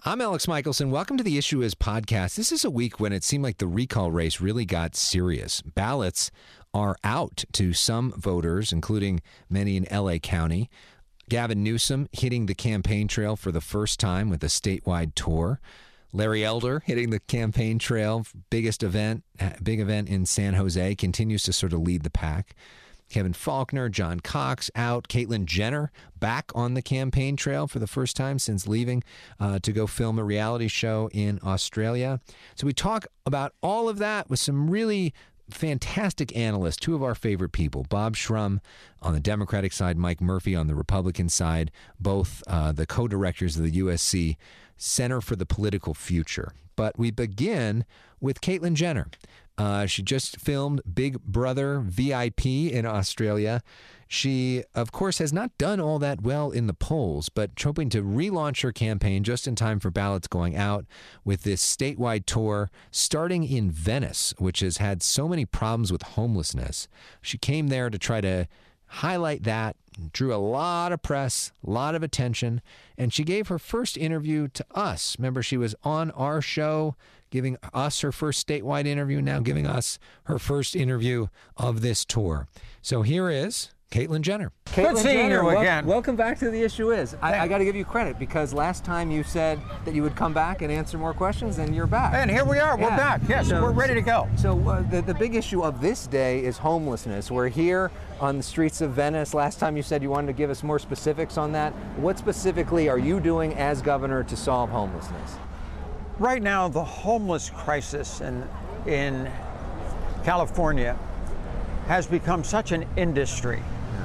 I'm Alex Michelson. Welcome to the Issue Is podcast. This is a week when it seemed like the recall race really got serious. Ballots are out to some voters, including many in L.A. County. Gavin Newsom hitting the campaign trail for the first time with a statewide tour. Larry Elder hitting the campaign trail, big event in San Jose, continues to sort of lead the pack. Kevin Faulconer, John Cox out. Caitlyn Jenner back on the campaign trail for the first time since leaving to go film a reality show in Australia. So we talk about all of that with some really fantastic analysts, two of our favorite people, Bob Shrum on the Democratic side, Mike Murphy on the Republican side, both the co-directors of the USC Center for the Political Future. But we begin with Caitlyn Jenner. She just filmed Big Brother VIP in Australia. She, of course, has not done all that well in the polls, but hoping to relaunch her campaign just in time for ballots going out with this statewide tour starting in Venice, which has had so many problems with homelessness. She came there to try to highlight that, drew a lot of press, a lot of attention, and she gave her first interview to us. Remember, she was on our show giving us her first statewide interview, now giving us her first interview of this tour. So here is Caitlyn Jenner. Good seeing you again. Welcome back to The Issue Is. I got to give you credit because last time you said that you would come back and answer more questions, and you're back. And here we are. We're back. Yes, so, we're ready to go. So the big issue of this day is homelessness. We're here on the streets of Venice. Last time you said you wanted to give us more specifics on that. What specifically are you doing as governor to solve homelessness? Right now, the homeless crisis in California has become such an industry.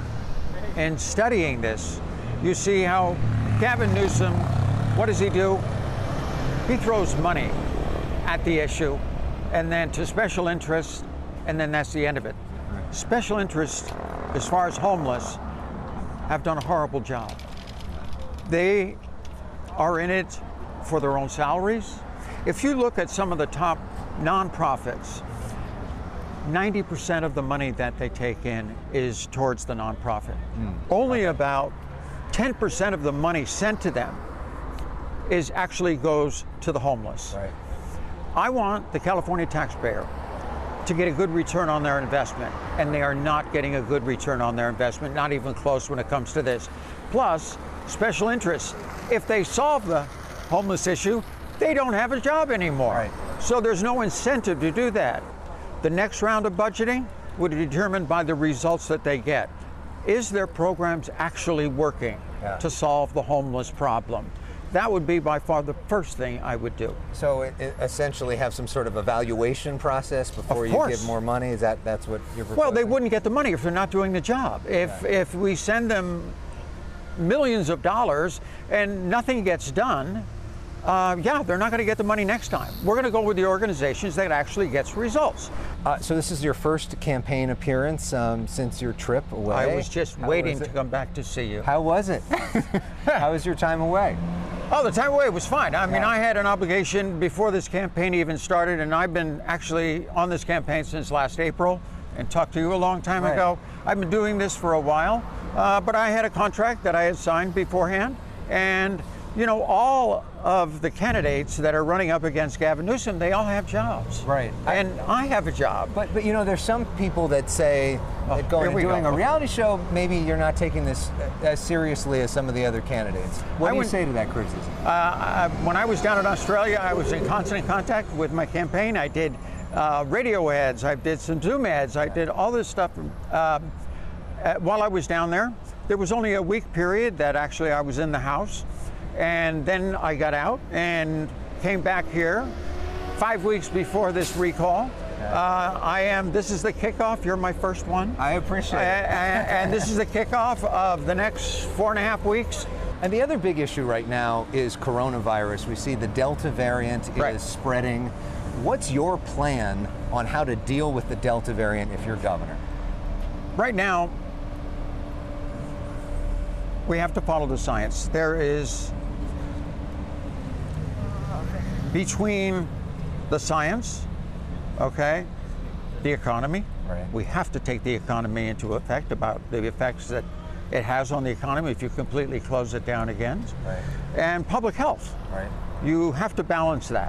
And studying this, you see how Gavin Newsom, what does he do? He throws money at the issue and then to special interests, and then that's the end of it. Special interests, as far as homeless, have done a horrible job. They are in it for their own salaries. If you look at some of the top nonprofits, 90% of the money that they take in is towards the nonprofit. Only about 10% of the money sent to them actually goes to the homeless. Right. I want the California taxpayer to get a good return on their investment, and they are not getting a good return on their investment, not even close when it comes to this. Plus, special interests. If they solve the homeless issue, they don't have a job anymore. Right. So there's no incentive to do that. The next round of budgeting would be determined by the results that they get. Is their programs actually working to solve the homeless problem? That would be by far the first thing I would do. So essentially have some sort of evaluation process before you give more money? That's what you're proposing? Well, they wouldn't get the money if they're not doing the job. If we send them millions of dollars and nothing gets done, they're not going to get the money next time. We're going to go with the organizations that actually gets results. So this is your first campaign appearance since your trip away? I was just waiting to come back to see you. How was it? How was your time away? Oh, the time away was fine. I mean, I had an obligation before this campaign even started, and I've been actually on this campaign since last April and talked to you a long time ago. I've been doing this for a while, but I had a contract that I had signed beforehand, and you know, all of the candidates that are running up against Gavin Newsom, they all have jobs. Right. And I have a job. But you know, there's some people that say that doing a reality show, maybe you're not taking this as seriously as some of the other candidates. What do you say to that criticism? When I was down in Australia, I was in constant contact with my campaign. I did radio ads, I did some Zoom ads, I did all this stuff while I was down there. There was only a week period that actually I was in the house. And then I got out and came back here 5 weeks before this recall. This is the kickoff. You're my first one. I appreciate it. And this is the kickoff of the next 4.5 weeks. And the other big issue right now is coronavirus. We see the Delta variant is spreading. What's your plan on how to deal with the Delta variant if you're governor? Right now, we have to follow the science. There is, between the science, the economy. Right. We have to take the economy into effect, about the effects that it has on the economy if you completely close it down again. Right. And public health. Right. you have to balance that.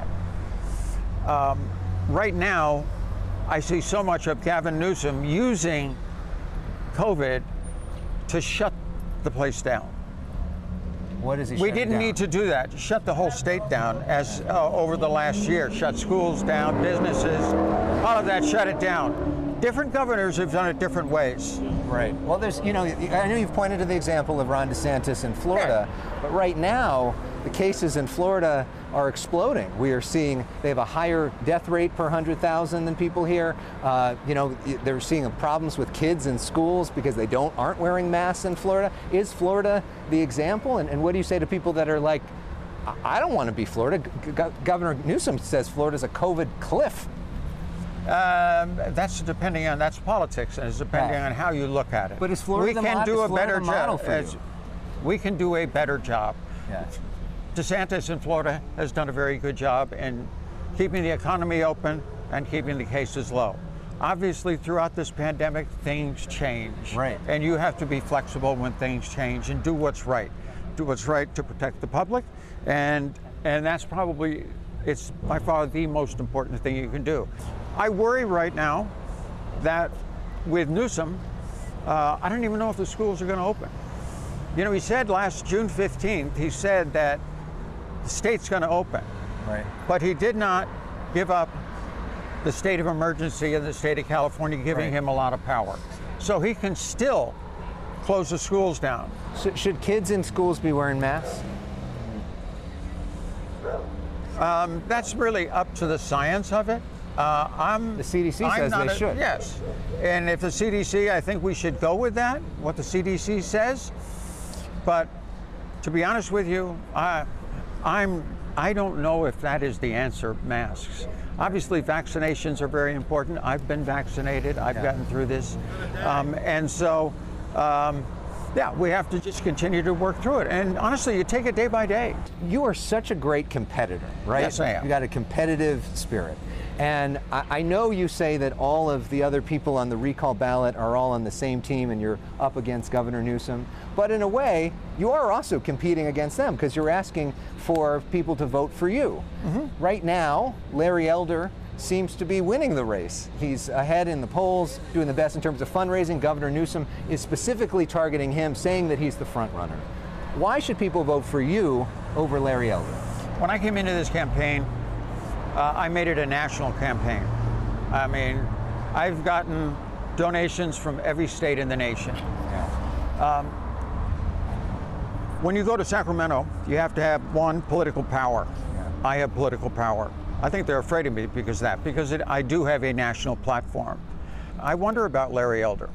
Right now, I see so much of Gavin Newsom using COVID to shut the place down. What is he? We didn't need to do that. Shut the whole state down as over the last year. Shut schools down, businesses, all of that. Shut it down. Different governors have done it different ways. Right. Well, there's, I know you've pointed to the example of Ron DeSantis in Florida, but right now the cases in Florida are exploding. We are seeing they have a higher death rate per 100,000 than people here. They're seeing problems with kids in schools because they aren't wearing masks in Florida. Is Florida the example? And what do you say to people that are like, I don't want to be Florida? Governor Newsom says Florida's a COVID cliff. That's politics, and it's depending on how you look at it. But is Florida we can do a better job. We can do a better job. Yeah. DeSantis in Florida has done a very good job in keeping the economy open and keeping the cases low. Obviously, throughout this pandemic, things change. Right. And you have to be flexible when things change and do what's right. Do what's right to protect the public, and that's probably, it's by far the most important thing you can do. I worry right now that with Newsom, I don't even know if the schools are going to open. He said last June 15th, he said that the state's going to open. Right. But he did not give up the state of emergency in the state of California, giving him a lot of power. So he can still close the schools down. So should kids in schools be wearing masks? That's really up to the science of it. The CDC says they should. Yes. And if the CDC, I think we should go with that, what the CDC says. But to be honest with you, I don't know if that is the answer, masks. Obviously, vaccinations are very important. I've been vaccinated. I've gotten through this. We have to just continue to work through it. And honestly, you take it day by day. You are such a great competitor, right? Yes, I am. You got a competitive spirit. And I know you say that all of the other people on the recall ballot are all on the same team and you're up against Governor Newsom. But in a way, you are also competing against them because you're asking for people to vote for you. Mm-hmm. Right now, Larry Elder seems to be winning the race. He's ahead in the polls, doing the best in terms of fundraising. Governor Newsom is specifically targeting him, saying that he's the front runner. Why should people vote for you over Larry Elder? When I came into this campaign, I made it a national campaign. I mean, I've gotten donations from every state in the nation. Yeah. When you go to Sacramento, you have to have one, political power. Yeah. I have political power. I think they're afraid of me because I do have a national platform. I wonder about Larry Elder.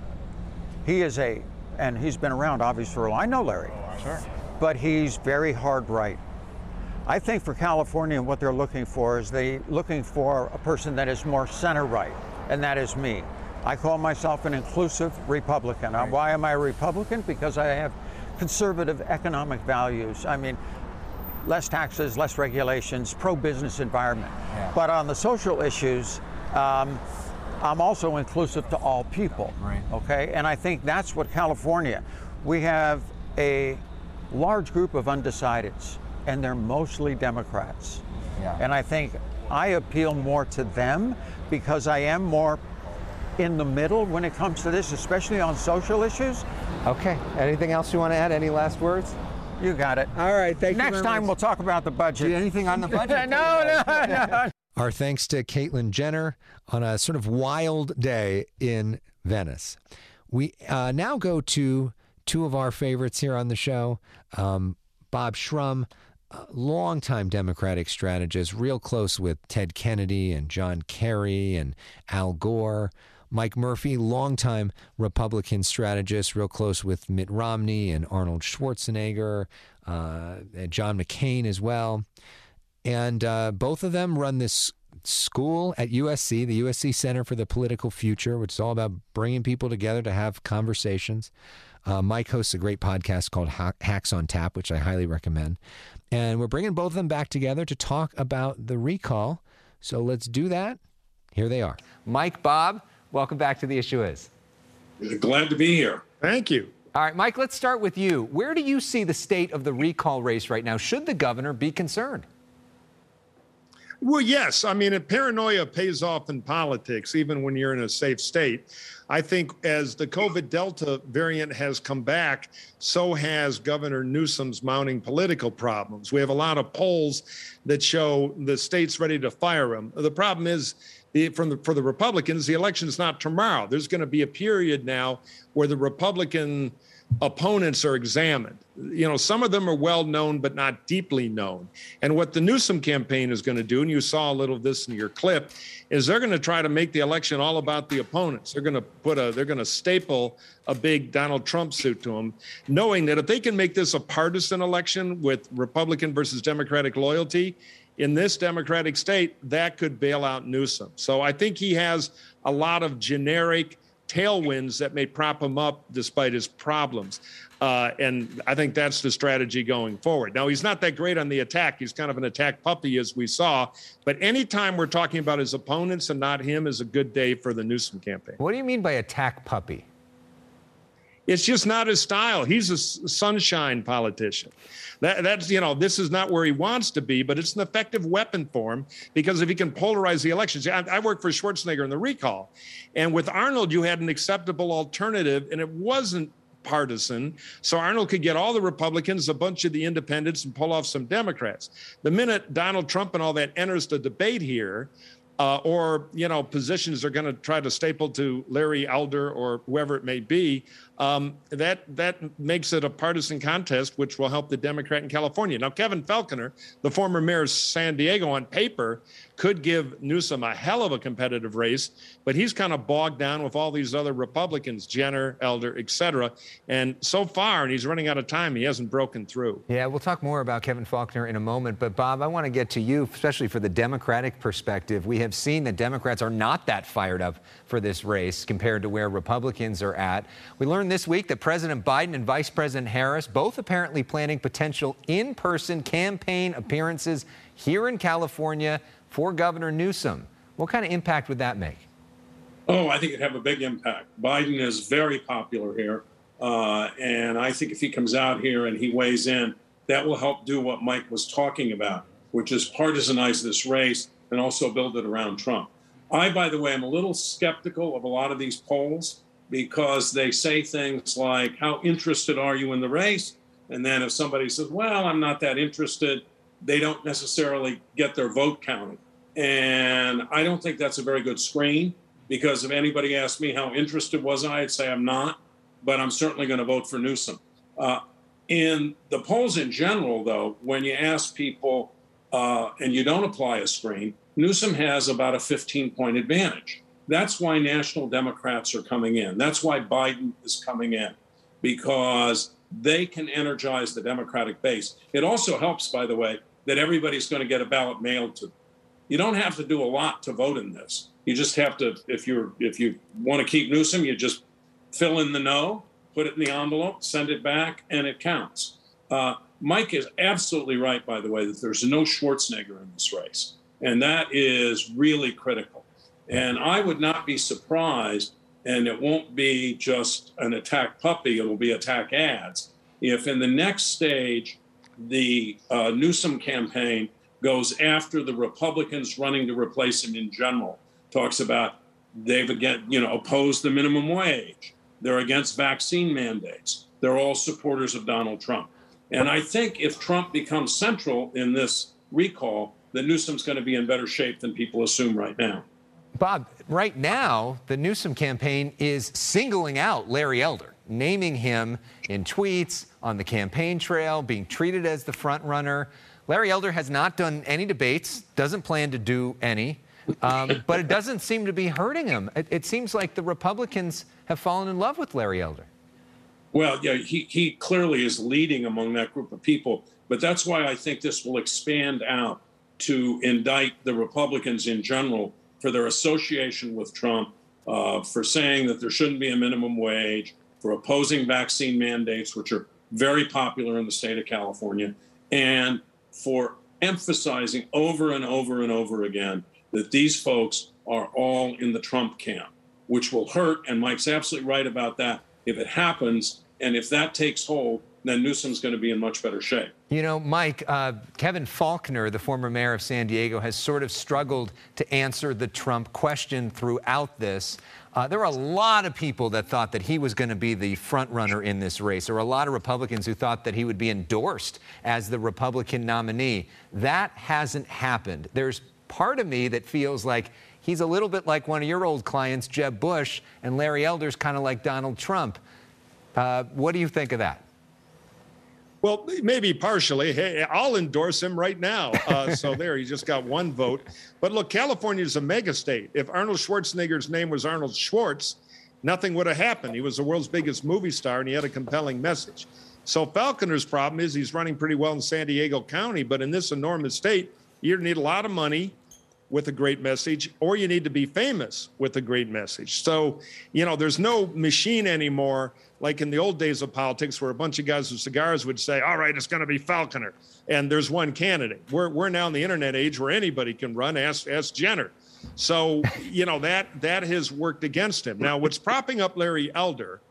And he's been around obviously for a while. I know Larry. Sure. But he's very hard right. I think for California, what they're looking for is looking for a person that is more center right, and that is me. I call myself an inclusive Republican. Right. Why am I a Republican? Because I have conservative economic values. I mean, less taxes, less regulations, pro-business environment. Yeah. But on the social issues, I'm also inclusive to all people. Right. Okay, and I think that's what California. We have a large group of undecideds, and they're mostly Democrats. Yeah. And I think I appeal more to them because I am more in the middle when it comes to this, especially on social issues. Okay. Anything else you want to add? Any last words? You got it. All right. Thank you. Next time we'll talk about the budget. Anything on the budget? No. Our thanks to Caitlyn Jenner on a sort of wild day in Venice. We now go to two of our favorites here on the show. Bob Shrum, longtime Democratic strategist, real close with Ted Kennedy and John Kerry and Al Gore. Mike Murphy, longtime Republican strategist, real close with Mitt Romney and Arnold Schwarzenegger, and John McCain as well. And both of them run this school at USC, the USC Center for the Political Future, which is all about bringing people together to have conversations. Mike hosts a great podcast called Hacks on Tap, which I highly recommend. And we're bringing both of them back together to talk about the recall. So let's do that. Here they are. Mike, Bob, welcome back to The Issue Is. Glad to be here. Thank you. All right, Mike, let's start with you. Where do you see the state of the recall race right now? Should the governor be concerned? Well, yes. I mean, paranoia pays off in politics, even when you're in a safe state. I think as the COVID Delta variant has come back, so has Governor Newsom's mounting political problems. We have a lot of polls that show the state's ready to fire him. The problem is, for the Republicans, the election is not tomorrow. There's going to be a period now where the Republican opponents are examined. You know, some of them are well known, but not deeply known. And what the Newsom campaign is going to do, and you saw a little of this in your clip, is they're going to try to make the election all about the opponents. They're going to staple a big Donald Trump suit to them, knowing that if they can make this a partisan election with Republican versus Democratic loyalty, in this Democratic state, that could bail out Newsom. So I think he has a lot of generic tailwinds that may prop him up despite his problems. And I think that's the strategy going forward. Now, he's not that great on the attack. He's kind of an attack puppy, as we saw. But anytime we're talking about his opponents and not him is a good day for the Newsom campaign. What do you mean by attack puppy? It's just not his style. He's a sunshine politician. That's, you know, this is not where he wants to be, but it's an effective weapon for him because if he can polarize the elections. I worked for Schwarzenegger in the recall, and with Arnold, you had an acceptable alternative, and it wasn't partisan. So Arnold could get all the Republicans, a bunch of the independents, and pull off some Democrats. The minute Donald Trump and all that enters the debate here, or, you know, positions are going to try to staple to Larry Elder or whoever it may be, that makes it a partisan contest, which will help the Democrat in California. Now, Kevin Falconer, the former mayor of San Diego, on paper, could give Newsom a hell of a competitive race, but he's kind of bogged down with all these other Republicans, Jenner, Elder, et cetera. And so far, and he's running out of time, he hasn't broken through. Yeah, we'll talk more about Kevin Falconer in a moment. But, Bob, I want to get to you, especially for the Democratic perspective. We have seen that Democrats are not that fired up for this race compared to where Republicans are at. We learned this week that President Biden and Vice President Harris both apparently planning potential in-person campaign appearances here in California for Governor Newsom. What kind of impact would that make? Oh, I think it'd have a big impact. Biden is very popular here. And I think if he comes out here and he weighs in, that will help do what Mike was talking about, which is partisanize this race and also build it around Trump. I, by the way, am a little skeptical of a lot of these polls because they say things like, how interested are you in the race? And then if somebody says, well, I'm not that interested, they don't necessarily get their vote counted. And I don't think that's a very good screen because if anybody asked me how interested was I, I'd say I'm not, but I'm certainly going to vote for Newsom. In the polls in general, though, when you ask people and you don't apply a screen, Newsom has about a 15-point advantage. That's why national Democrats are coming in. That's why Biden is coming in, because they can energize the Democratic base. It also helps, by the way, that everybody's going to get a ballot mailed to them. You don't have to do a lot to vote in this. You just have to, if you want to keep Newsom, you just fill in the no, put it in the envelope, send it back, and it counts. Mike is absolutely right, by the way, that there's no Schwarzenegger in this race. And that is really critical. And I would not be surprised, and it won't be just an attack puppy, it'll be attack ads, if in the next stage, the Newsom campaign goes after the Republicans running to replace him in general, talks about they've, again, opposed the minimum wage. They're against vaccine mandates. They're all supporters of Donald Trump. And I think if Trump becomes central in this recall, that Newsom's going to be in better shape than people assume right now. Bob, right now, the Newsom campaign is singling out Larry Elder, naming him in tweets, on the campaign trail, being treated as the front runner. Larry Elder has not done any debates, doesn't plan to do any, but it doesn't seem to be hurting him. It seems like the Republicans have fallen in love with Larry Elder. Well, yeah, he clearly is leading among that group of people, but that's why I think this will expand out to indict the Republicans in general for their association with Trump, for saying that there shouldn't be a minimum wage, for opposing vaccine mandates, which are very popular in the state of California, and for emphasizing over and over and over again that these folks are all in the Trump camp, which will hurt, and Mike's absolutely right about that, if it happens, And if that takes hold, then Newsom's going to be in much better shape. You know, Mike, Kevin Faulconer, the former mayor of San Diego, has sort of struggled to answer the Trump question throughout this. There were a lot of people that thought that he was going to be the front runner in this race. There were a lot of Republicans who thought that he would be endorsed as the Republican nominee. That hasn't happened. There's part of me that feels like he's a little bit like one of your old clients, Jeb Bush, and Larry Elder's kind of like Donald Trump. What do you think of that? Well, maybe partially. Hey, I'll endorse him right now. So there, he just got one vote. But look, California is a mega state. If Arnold Schwarzenegger's name was Arnold Schwartz, nothing would have happened. He was the world's biggest movie star, and he had a compelling message. So Faulconer's problem is he's running pretty well in San Diego County, but in this enormous state, you need a lot of money with a great message, or you need to be famous with a great message. So, you know, there's no machine anymore like in the old days of politics where a bunch of guys with cigars would say, all right, it's going to be Faulconer, and there's one candidate. We're now in the internet age where anybody can run, ask Jenner. So, you know, that has worked against him. Now, what's propping up Larry Elder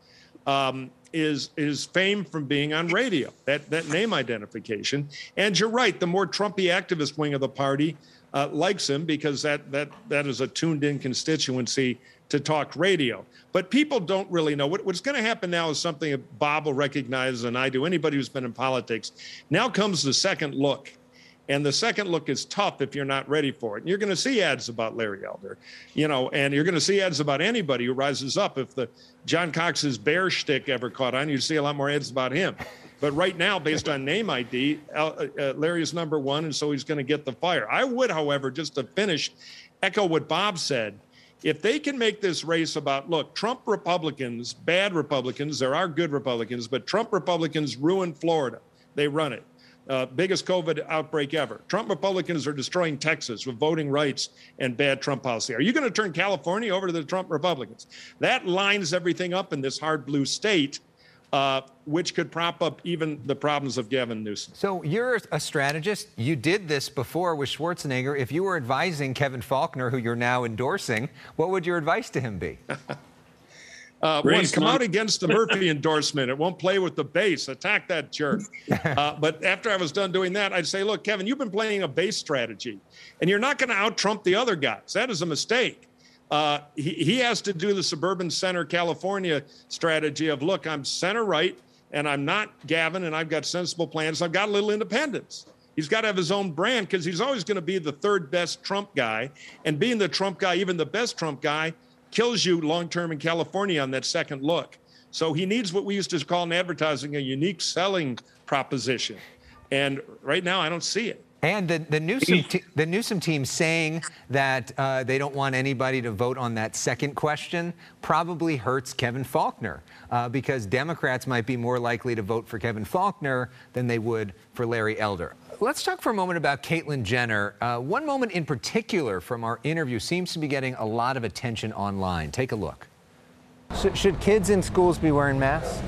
is his fame from being on radio, that name identification. And you're right, the more Trumpy activist wing of the party likes him because that is a tuned-in constituency to talk radio. But people don't really know. What's going to happen now is something that Bob will recognize, and I do, anybody who's been in politics. Now comes the second look. And the second look is tough if you're not ready for it. And you're going to see ads about Larry Elder, you know, and you're going to see ads about anybody who rises up. If the John Cox's bear shtick ever caught on, you'd see a lot more ads about him. But right now, based on name ID, Larry is number one, and so he's going to get the fire. I would, however, just to finish, echo what Bob said. If they can make this race about, look, Trump Republicans, bad Republicans, there are good Republicans, but Trump Republicans ruin Florida. They run it. Biggest COVID outbreak ever. Trump Republicans are destroying Texas with voting rights and bad Trump policy. Are you going to turn California over to the Trump Republicans? That lines everything up in this hard blue state, which could prop up even the problems of Gavin Newsom. So you're a strategist. You did this before with Schwarzenegger. If you were advising Kevin Faulconer, who you're now endorsing, what would your advice to him be? One, come out against the Murphy endorsement. It won't play with the base. Attack that jerk. But after I was done doing that, I'd say, look, Kevin, you've been playing a base strategy, and you're not going to out-Trump the other guys. That is a mistake. He has to do the suburban center California strategy of, look, I'm center right, and I'm not Gavin, and I've got sensible plans. I've got a little independence. He's got to have his own brand because he's always going to be the third best Trump guy. And being the Trump guy, even the best Trump guy, kills you long-term in California on that second look. So he needs what we used to call in advertising a unique selling proposition. And right now, I don't see it. And the Newsom team saying that they don't want anybody to vote on that second question probably hurts Kevin Faulconer because Democrats might be more likely to vote for Kevin Faulconer than they would for Larry Elder. Let's talk for a moment about Caitlyn Jenner. One moment in particular from our interview seems to be getting a lot of attention online. Take a look. Should kids in schools be wearing masks?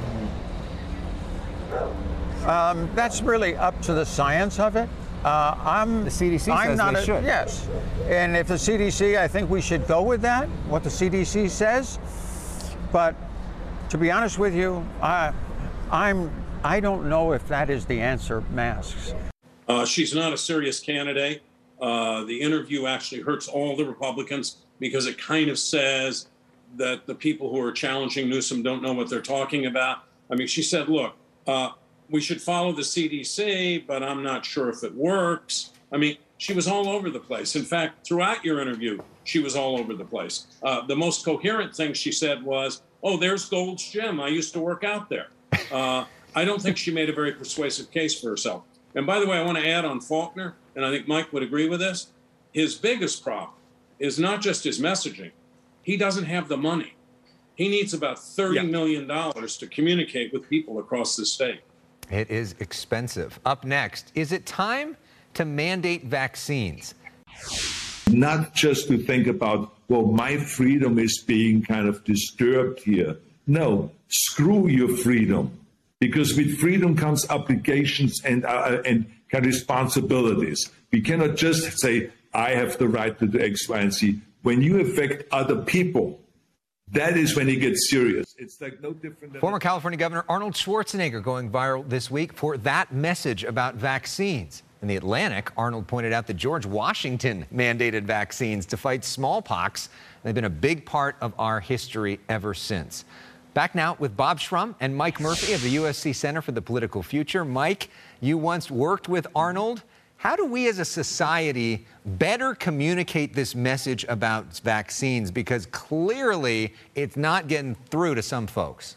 That's really up to the science of it. The CDC says they should. Yes. And if the CDC, I think we should go with that, what the CDC says. But to be honest with you, I don't know if that is the answer, masks. She's not a serious candidate. The interview actually hurts all the Republicans because it kind of says that the people who are challenging Newsom don't know what they're talking about. I mean, she said, look, we should follow the CDC, but I'm not sure if it works. I mean, she was all over the place. In fact, throughout your interview, she was all over the place. The most coherent thing she said was, oh, there's Gold's Gym. I used to work out there. I don't think she made a very persuasive case for herself. And by the way, I want to add on Faulconer, and I think Mike would agree with this. His biggest problem is not just his messaging. He doesn't have the money. He needs about $30 million to communicate with people across the state. It is expensive. Up next, is it time to mandate vaccines? Not just to think about, well, my freedom is being kind of disturbed here. No, screw your freedom. Because with freedom comes obligations and kind of responsibilities. We cannot just say, I have the right to do X, Y, and Z. When you affect other people, that is when it gets serious. It's like no different than Former California Governor Arnold Schwarzenegger going viral this week for that message about vaccines. In The Atlantic, Arnold pointed out that George Washington mandated vaccines to fight smallpox. They've been a big part of our history ever since. Back now with Bob Shrum and Mike Murphy of the USC Center for the Political Future. Mike, you once worked with Arnold. How do we as a society better communicate this message about vaccines? Because clearly it's not getting through to some folks.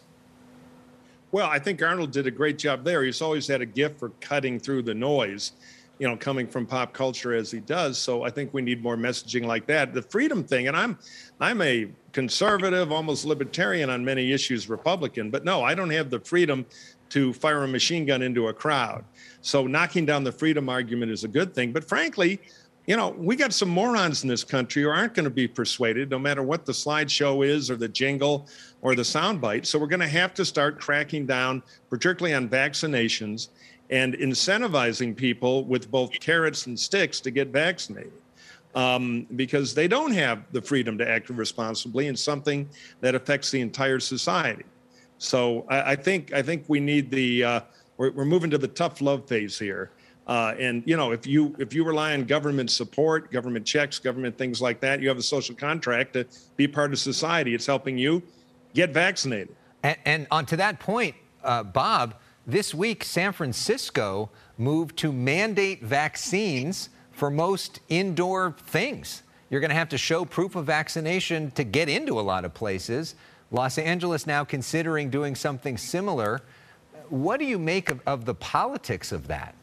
Well, I think Arnold did a great job there. He's always had a gift for cutting through the noise, coming from pop culture as he does. So I think we need more messaging like that. The freedom thing, and I'm a conservative, almost libertarian on many issues, Republican, but no, I don't have the freedom to fire a machine gun into a crowd. So knocking down the freedom argument is a good thing. But frankly, we got some morons in this country who aren't going to be persuaded, no matter what the slideshow is or the jingle or the soundbite. So we're going to have to start cracking down, particularly on vaccinations, and incentivizing people with both carrots and sticks to get vaccinated. Because they don't have the freedom to act responsibly in something that affects the entire society. So I think we need we're moving to the tough love phase here. And if you rely on government support, government checks, government things like that, you have a social contract to be part of society. It's helping you get vaccinated. And on to that point, Bob, this week San Francisco moved to mandate vaccines for most indoor things. You're going to have to show proof of vaccination to get into a lot of places. Los Angeles now considering doing something similar. What do you make of the politics of that?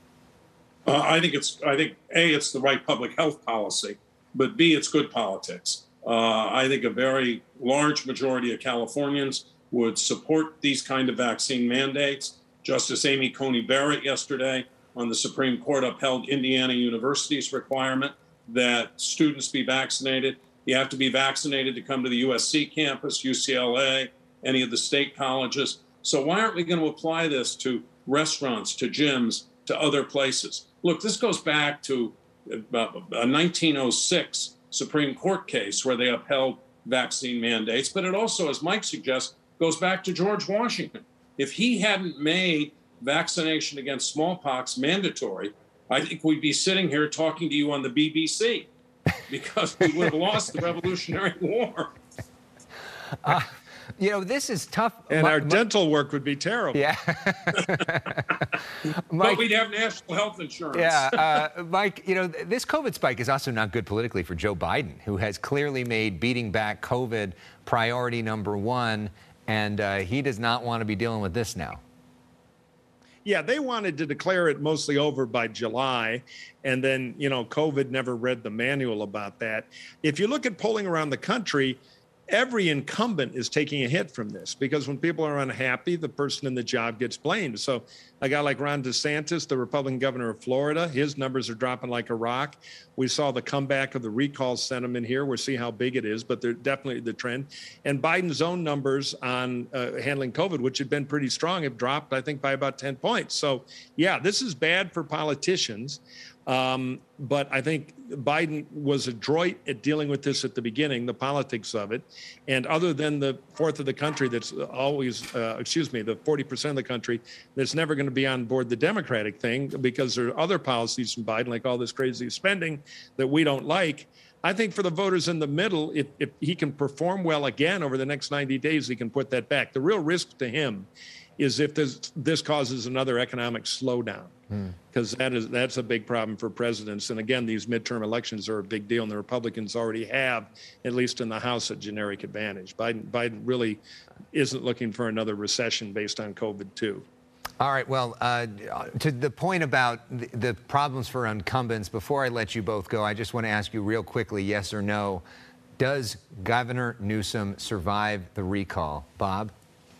I think A, it's the right public health policy, but B, it's good politics. I think a very large majority of Californians would support these kind of vaccine mandates. Justice Amy Coney Barrett yesterday on the Supreme Court upheld Indiana University's requirement that students be vaccinated. You have to be vaccinated to come to the USC campus, UCLA, any of the state colleges. So why aren't we going to apply this to restaurants, to gyms, to other places? Look, this goes back to a 1906 Supreme Court case where they upheld vaccine mandates, but it also, as Mike suggests, goes back to George Washington. If he hadn't made vaccination against smallpox mandatory, I think we'd be sitting here talking to you on the BBC because we would have lost the Revolutionary War. This is tough. And our dental work would be terrible. Yeah. But we'd have national health insurance. Yeah. Mike, this COVID spike is also not good politically for Joe Biden, who has clearly made beating back COVID priority number one, and he does not want to be dealing with this now. Yeah, they wanted to declare it mostly over by July, and then, COVID never read the manual about that. If you look at polling around the country, every incumbent is taking a hit from this because when people are unhappy, the person in the job gets blamed. So a guy like Ron DeSantis, the Republican governor of Florida, his numbers are dropping like a rock. We saw the comeback of the recall sentiment here. We'll see how big it is, but they're definitely the trend. And Biden's own numbers on handling COVID, which had been pretty strong, have dropped, I think, by about 10 points. So, yeah, this is bad for politicians. But I think Biden was adroit at dealing with this at the beginning, the politics of it. And other than the fourth of the country that's always, the 40% of the country that's never going to be on board the Democratic thing because there are other policies from Biden, like all this crazy spending that we don't like. I think for the voters in the middle, if he can perform well again over the next 90 days, he can put that back. The real risk to him is if this causes another economic slowdown, because that's a big problem for presidents. And again, these midterm elections are a big deal, and the Republicans already have, at least in the House, a generic advantage. Biden really isn't looking for another recession based on COVID, too. All right. Well, to the point about the problems for incumbents, before I let you both go, I just want to ask you real quickly, yes or no, does Governor Newsom survive the recall? Bob?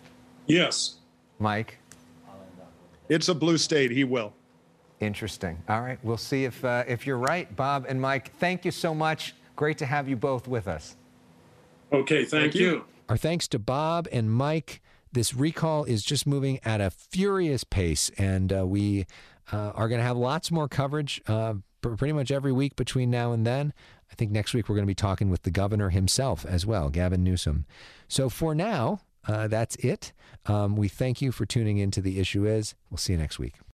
Yes. Mike? It's a blue state. He will. Interesting. All right. We'll see if you're right. Bob and Mike, thank you so much. Great to have you both with us. Okay. Thank you. Our thanks to Bob and Mike. This recall is just moving at a furious pace, and we are going to have lots more coverage pretty much every week between now and then. I think next week we're going to be talking with the governor himself as well, Gavin Newsom. So for now, that's it. We thank you for tuning in to The Issue Is. We'll see you next week.